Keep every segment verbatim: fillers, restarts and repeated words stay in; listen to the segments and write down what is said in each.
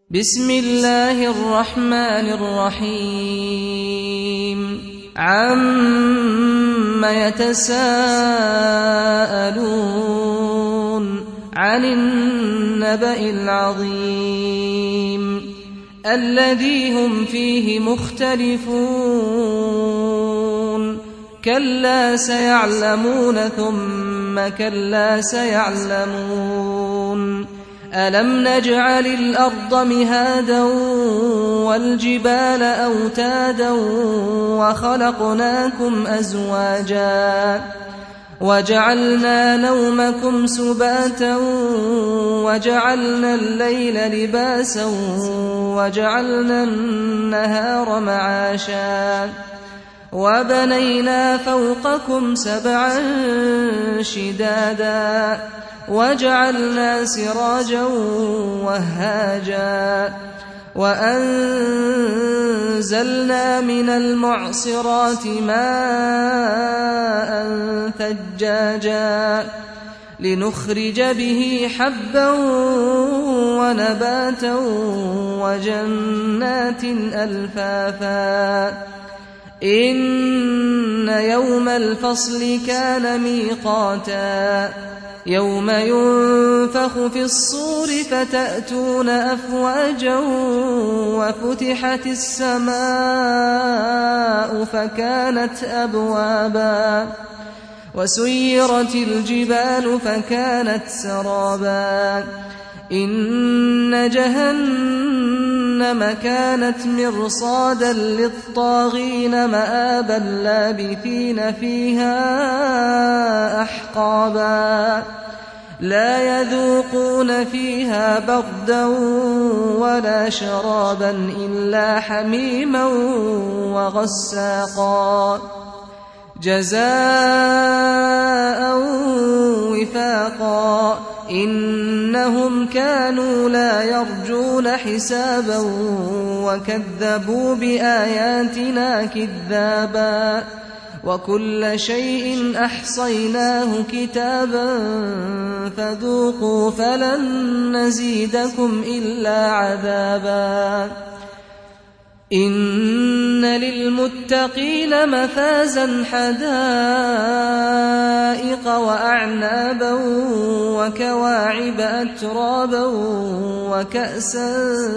بسم الله الرحمن الرحيم عم يتساءلون عن النبأ العظيم الذي هم فيه مختلفون كلا سيعلمون ثم كلا سيعلمون ألم نجعل الأرض مهادا والجبال أوتادا وخلقناكم أزواجا وجعلنا نومكم سباتا وجعلنا الليل لباسا وجعلنا النهار معاشا وبنينا فوقكم سبعا شدادا وجعلنا سراجا وهاجا وأنزلنا من المعصرات ماء ثجاجا لنخرج به حبا ونباتا وجنات ألفافا إن يوم الفصل كان ميقاتا يوم ينفخ في الصور فتأتون أفواجا وفتحت السماء فكانت أبوابا وسيرت الجبال فكانت سرابا إن جهنم كانت مرصادا للطاغين مآبا لابثين فيها أحقابا لا يذوقون فيها بردا ولا شرابا إلا حميما وغساقا جزاء وفاقا إنهم كانوا لا يرجون حسابا وكذبوا بآياتنا كذابا وكل شيء أحصيناه كتابا فذوقوا فلن نزيدكم إلا عذابا إن للمتقين مفازا حدائق وأعنابا وكواعب أترابا وكأسا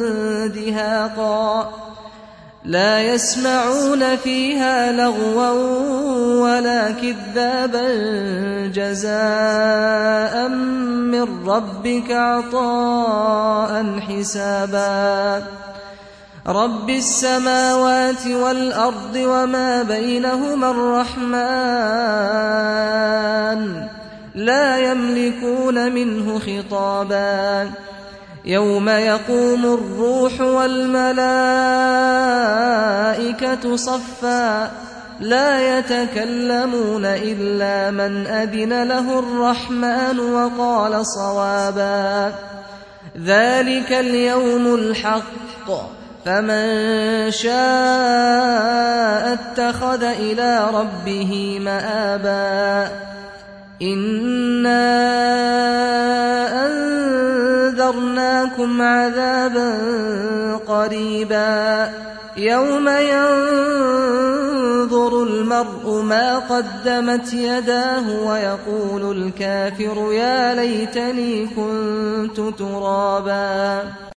دهاقا لا يسمعون فيها لغوا ولا كذابا جزاء من ربك عطاء حسابا رب السماوات والأرض وما بينهما الرحمن لا يملكون منه خطابا يوم يقوم الروح والملائكة صفا لا يتكلمون إلا من أذن له الرحمن وقال صوابا ذلك اليوم الحق فمن شاء اتخذ إلى ربه مآبا إنا أنذرناكم عذابا قريبا يوم ينظر المرء ما قدمت يداه ويقول الكافر يا ليتني كنت ترابا.